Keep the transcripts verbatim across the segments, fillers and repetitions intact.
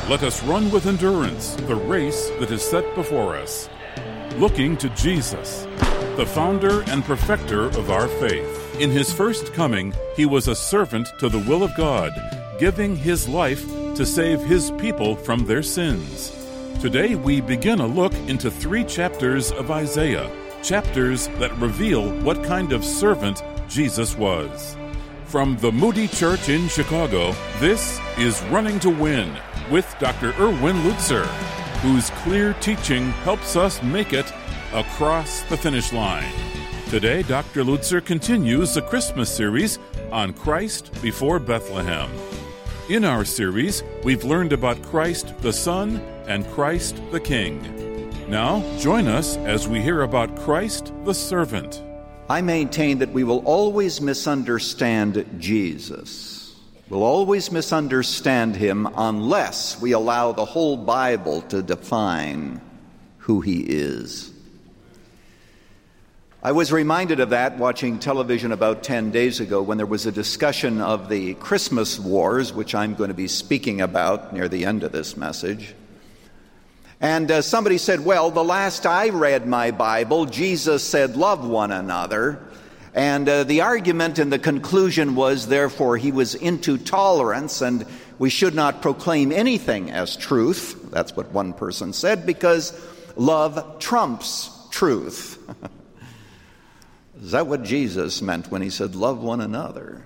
let us run with endurance the race that is set before us, looking to Jesus, the founder and perfecter of our faith. In his first coming, he was a servant to the will of God, giving his life to save his people from their sins. Today we begin a look into three chapters of Isaiah, chapters that reveal what kind of servant Jesus was. From the Moody Church in Chicago, this is Running to Win with Doctor Erwin Lutzer, whose clear teaching helps us make it across the finish line. Today, Doctor Lutzer continues the Christmas series on Christ before Bethlehem. In our series, we've learned about Christ the Son and Christ the King. Now, join us as we hear about Christ the Servant. I maintain that we will always misunderstand Jesus. We'll always misunderstand him unless we allow the whole Bible to define who he is. I was reminded of that watching television about ten days ago when there was a discussion of the Christmas wars, which I'm going to be speaking about near the end of this message. And uh, somebody said, well, the last I read my Bible, Jesus said, love one another. And uh, the argument and the conclusion was, therefore, he was into tolerance and we should not proclaim anything as truth. That's what one person said, because love trumps truth. Is that what Jesus meant when he said, love one another?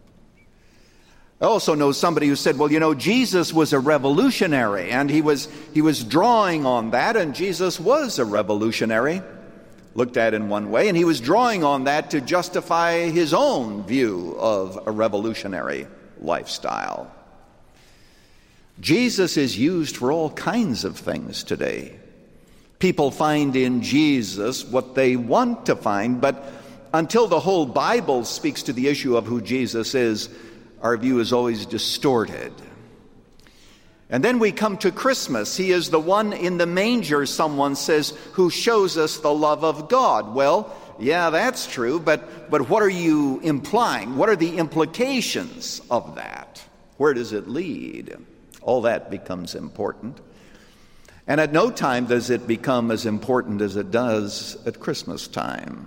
I also know somebody who said, well, you know, Jesus was a revolutionary, and he was he was drawing on that, and Jesus was a revolutionary, looked at in one way, and he was drawing on that to justify his own view of a revolutionary lifestyle. Jesus is used for all kinds of things today. People find in Jesus what they want to find, but until the whole Bible speaks to the issue of who Jesus is, our view is always distorted. And then we come to Christmas. He is the one in the manger, someone says, who shows us the love of God. Well, yeah, that's true, but, but what are you implying? What are the implications of that? Where does it lead? All that becomes important. And at no time does it become as important as it does at Christmas time.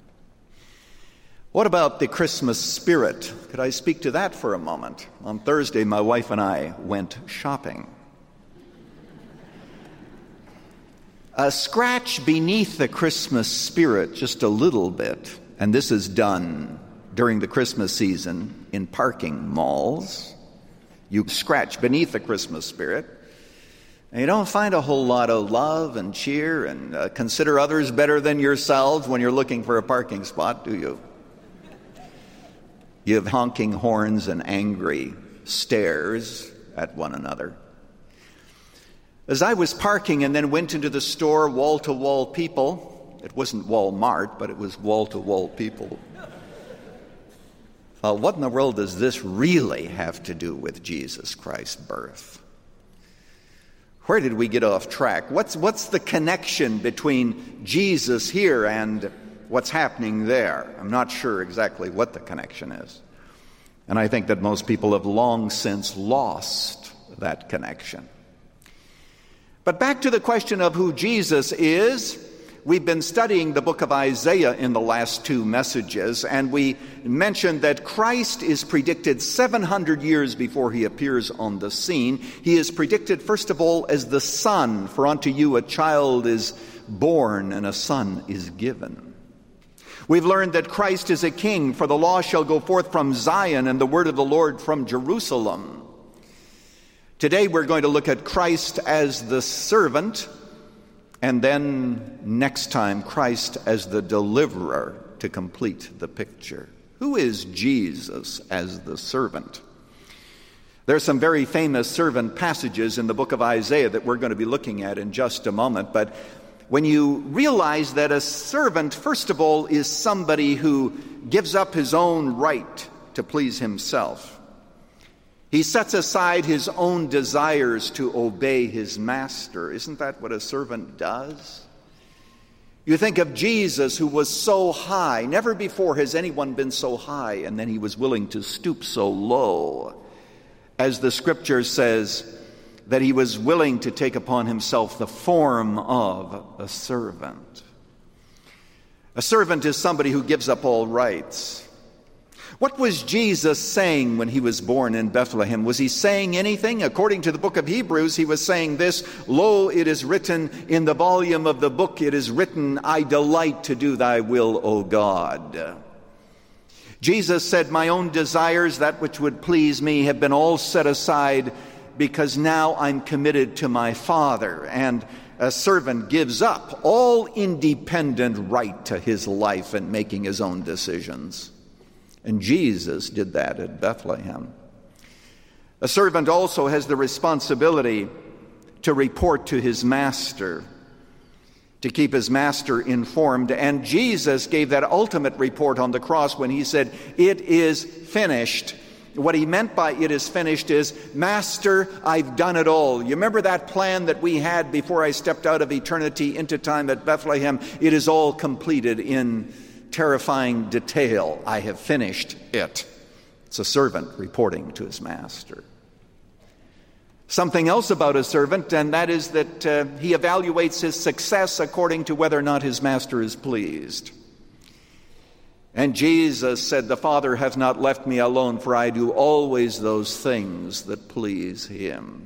What about the Christmas spirit? Could I speak to that for a moment? On Thursday, my wife and I went shopping. Uh, scratch beneath the Christmas spirit just a little bit, and this is done during the Christmas season in parking malls. You scratch beneath the Christmas spirit, and you don't find a whole lot of love and cheer and uh, consider others better than yourselves when you're looking for a parking spot, do you? You have honking horns and angry stares at one another. As I was parking and then went into the store, wall-to-wall people, it wasn't Walmart, but it was wall-to-wall people. Uh, what in the world does this really have to do with Jesus Christ's birth? Where did we get off track? What's, what's the connection between Jesus here and what's happening there? I'm not sure exactly what the connection is. And I think that most people have long since lost that connection. But back to the question of who Jesus is. We've been studying the book of Isaiah in the last two messages, and we mentioned that Christ is predicted seven hundred years before he appears on the scene. He is predicted, first of all, as the Son, for unto you a child is born and a son is given. We've learned that Christ is a king, for the law shall go forth from Zion and the word of the Lord from Jerusalem. Today we're going to look at Christ as the servant, and then next time Christ as the deliverer to complete the picture. Who is Jesus as the servant? There's some very famous servant passages in the book of Isaiah that we're going to be looking at in just a moment, but when you realize that a servant, first of all, is somebody who gives up his own right to please himself. He sets aside his own desires to obey his master. Isn't that what a servant does? You think of Jesus, who was so high. Never before has anyone been so high, and then he was willing to stoop so low. As the scripture says, that he was willing to take upon himself the form of a servant. A servant is somebody who gives up all rights. What was Jesus saying when he was born in Bethlehem? Was he saying anything? According to the book of Hebrews, he was saying this, "Lo, it is written in the volume of the book, it is written, I delight to do thy will, O God." Jesus said, "My own desires, that which would please me, have been all set aside because now I'm committed to my Father." And a servant gives up all independent right to his life and making his own decisions. And Jesus did that at Bethlehem. A servant also has the responsibility to report to his master, to keep his master informed. And Jesus gave that ultimate report on the cross when he said, "It is finished." What he meant by "it is finished" is, "Master, I've done it all." You remember that plan that we had before I stepped out of eternity into time at Bethlehem? It is all completed in terrifying detail. I have finished it. It's a servant reporting to his master. Something else about a servant, and that is that uh, he evaluates his success according to whether or not his master is pleased. And Jesus said, "The Father hath not left me alone, for I do always those things that please him."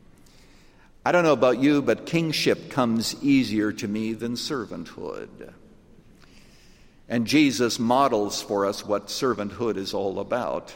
I don't know about you, but kingship comes easier to me than servanthood. And Jesus models for us what servanthood is all about.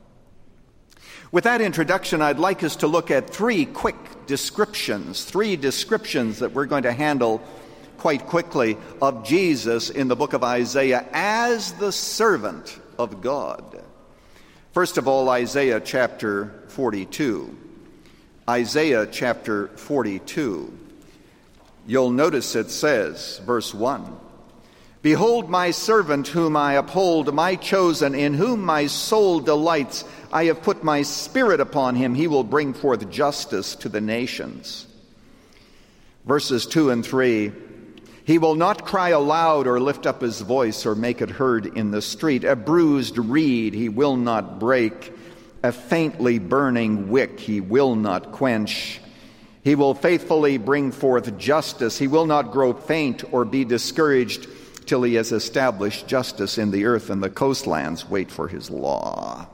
With that introduction, I'd like us to look at three quick descriptions, three descriptions that we're going to handle quite quickly of Jesus in the book of Isaiah as the servant of God. First of all, Isaiah chapter forty-two. Isaiah chapter forty-two. You'll notice it says, verse one, "Behold my servant whom I uphold, my chosen, in whom my soul delights. I have put my spirit upon him. He will bring forth justice to the nations." Verses two and three, "He will not cry aloud or lift up his voice or make it heard in the street. A bruised reed he will not break. A faintly burning wick he will not quench. He will faithfully bring forth justice. He will not grow faint or be discouraged till he has established justice in the earth, and the coastlands wait for his law."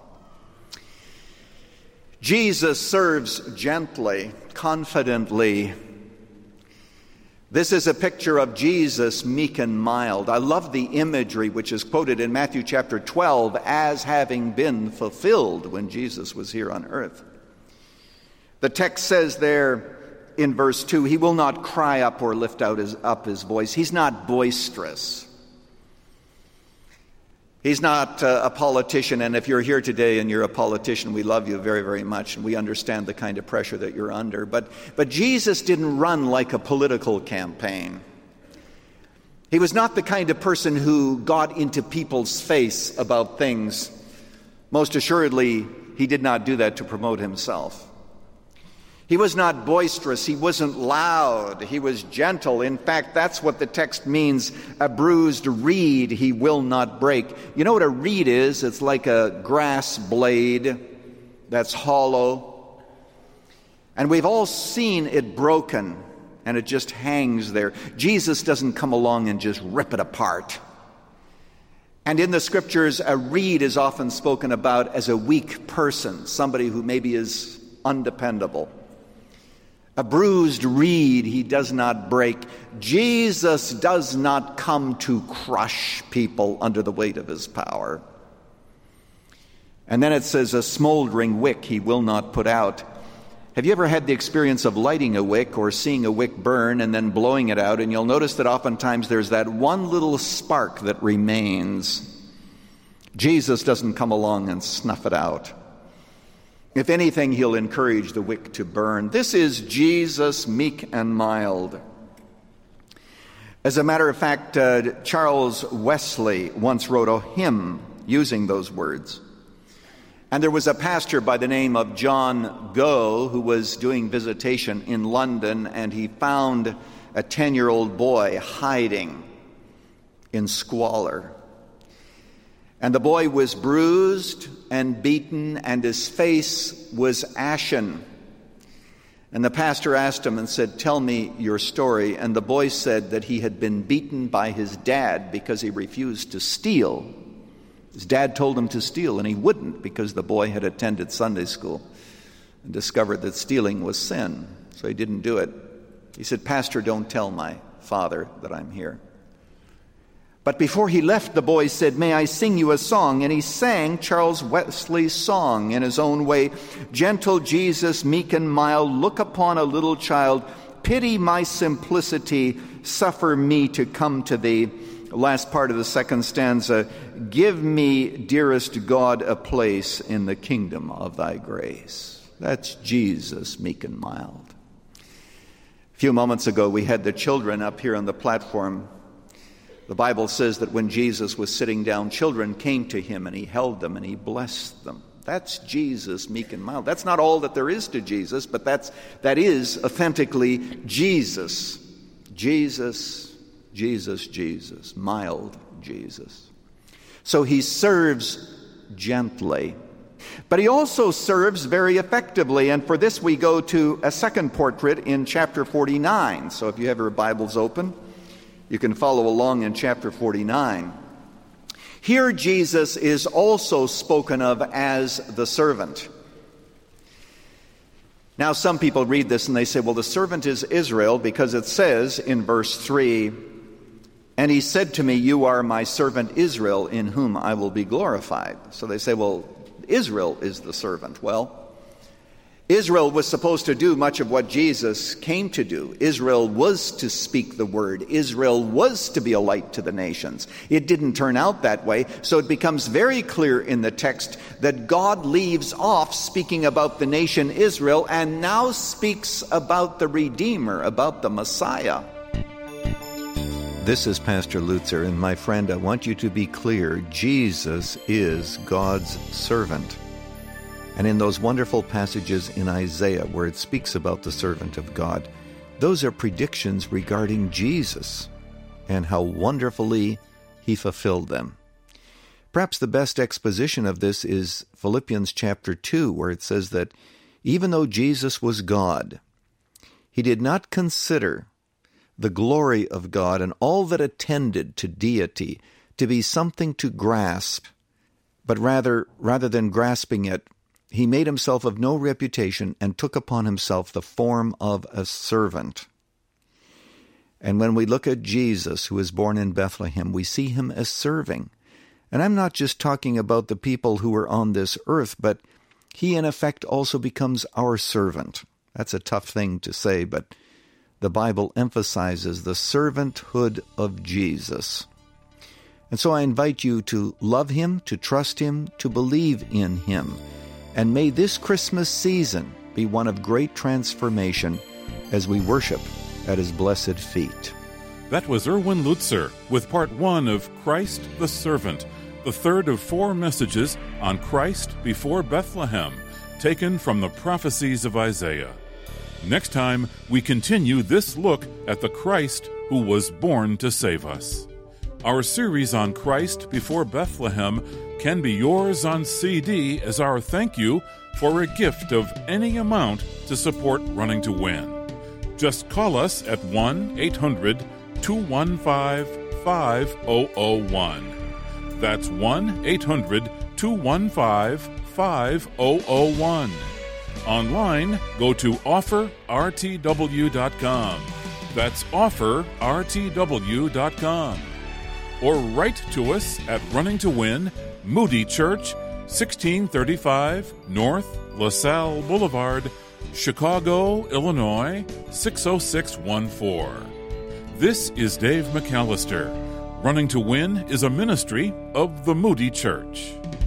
Jesus serves gently, confidently. This is a picture of Jesus meek and mild. I love the imagery which is quoted in Matthew chapter twelve as having been fulfilled when Jesus was here on earth. The text says there in verse two, "He will not cry up or lift out his, up his voice." He's not boisterous. He's not uh, a politician, and if you're here today and you're a politician, we love you very, very much, and we understand the kind of pressure that you're under. But, but Jesus didn't run like a political campaign. He was not the kind of person who got into people's face about things. Most assuredly, he did not do that to promote himself. He was not boisterous. He wasn't loud. He was gentle. In fact, that's what the text means. A bruised reed he will not break. You know what a reed is? It's like a grass blade that's hollow. And we've all seen it broken, and it just hangs there. Jesus doesn't come along and just rip it apart. And in the scriptures, a reed is often spoken about as a weak person, somebody who maybe is undependable. A bruised reed he does not break. Jesus does not come to crush people under the weight of his power. And then it says, a smoldering wick he will not put out. Have you ever had the experience of lighting a wick or seeing a wick burn and then blowing it out? And you'll notice that oftentimes there's that one little spark that remains. Jesus doesn't come along and snuff it out. If anything, he'll encourage the wick to burn. This is Jesus, meek and mild. As a matter of fact, uh, Charles Wesley once wrote a hymn using those words. And there was a pastor by the name of John Gough who was doing visitation in London, and he found a ten-year-old boy hiding in squalor. And the boy was bruised and beaten, and his face was ashen. And the pastor asked him and said, "Tell me your story." And the boy said that he had been beaten by his dad because he refused to steal. His dad told him to steal, and he wouldn't because the boy had attended Sunday school and discovered that stealing was sin. So he didn't do it. He said, "Pastor, don't tell my father that I'm here." But before he left, the boy said, "May I sing you a song?" And he sang Charles Wesley's song in his own way. "Gentle Jesus, meek and mild, look upon a little child. Pity my simplicity, suffer me to come to thee." Last part of the second stanza, "Give me, dearest God, a place in the kingdom of thy grace." That's Jesus, meek and mild. A few moments ago, we had the children up here on the platform. The Bible says that when Jesus was sitting down, children came to him and he held them and he blessed them. That's Jesus, meek and mild. That's not all that there is to Jesus, but that's that is authentically Jesus. Jesus, Jesus, Jesus, mild Jesus. So he serves gently, but he also serves very effectively. And for this we go to a second portrait in chapter forty-nine. So if you have your Bibles open, you can follow along in chapter forty-nine. Here Jesus is also spoken of as the servant. Now some people read this and they say, well, the servant is Israel, because it says in verse three, "And he said to me, you are my servant Israel, in whom I will be glorified." So they say, well, Israel is the servant. Well, Israel was supposed to do much of what Jesus came to do. Israel was to speak the word. Israel was to be a light to the nations. It didn't turn out that way, so it becomes very clear in the text that God leaves off speaking about the nation Israel and now speaks about the Redeemer, about the Messiah. This is Pastor Lutzer, and my friend, I want you to be clear. Jesus is God's servant. And in those wonderful passages in Isaiah where it speaks about the servant of God, those are predictions regarding Jesus and how wonderfully he fulfilled them. Perhaps the best exposition of this is Philippians chapter two, where it says that even though Jesus was God, he did not consider the glory of God and all that attended to deity to be something to grasp, but rather, rather than grasping it, he made himself of no reputation and took upon himself the form of a servant. And when we look at Jesus, who was born in Bethlehem, we see him as serving. And I'm not just talking about the people who are on this earth, but he in effect also becomes our servant. That's a tough thing to say, but the Bible emphasizes the servanthood of Jesus. And so I invite you to love him, to trust him, to believe in him. And may this Christmas season be one of great transformation as we worship at his blessed feet. That was Erwin Lutzer with part one of Christ the Servant, the third of four messages on Christ before Bethlehem, taken from the prophecies of Isaiah. Next time, we continue this look at the Christ who was born to save us. Our series on Christ before Bethlehem can be yours on C D as our thank you for a gift of any amount to support Running to Win. Just call us at one eight hundred two one five five zero zero one. That's one eight hundred two one five five zero zero one. Online, go to offer r t w dot com. That's offer r t w dot com. Or write to us at Running to Win, Moody Church, sixteen thirty-five North LaSalle Boulevard, Chicago, Illinois, six oh six one four. This is Dave McAllister. Running to Win is a ministry of the Moody Church.